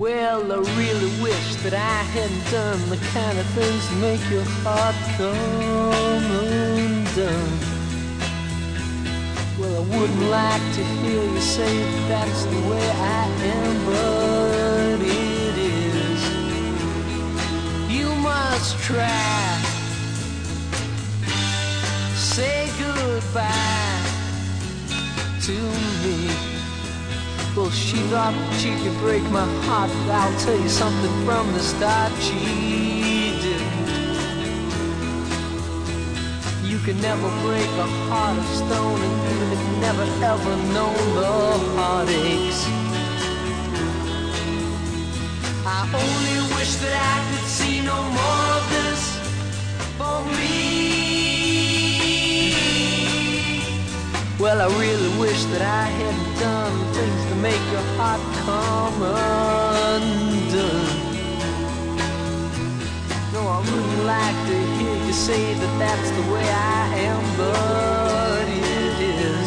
Well, I really wish that I hadn't done the kind of things that make your heart come undone. Well, I wouldn't like to hear you say that that's the way I am, but it is. You must try. Say goodbye to me. Well, she thought she could break my heart, but I'll tell you something from the start, she didn't. You can never break a heart of stone, and even if you never ever known the heartaches. I only wish that I could see no more of this for me. Well, I really wish that I hadn't done the things to make your heart come undone. No, I wouldn't like to hear you say that that's the way I am, but it is.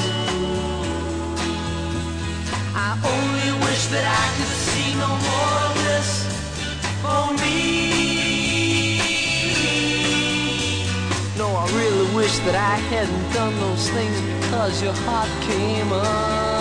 I only wish that I could see no more of this for me. No, I really wish that I hadn't done those things because your heart came undone.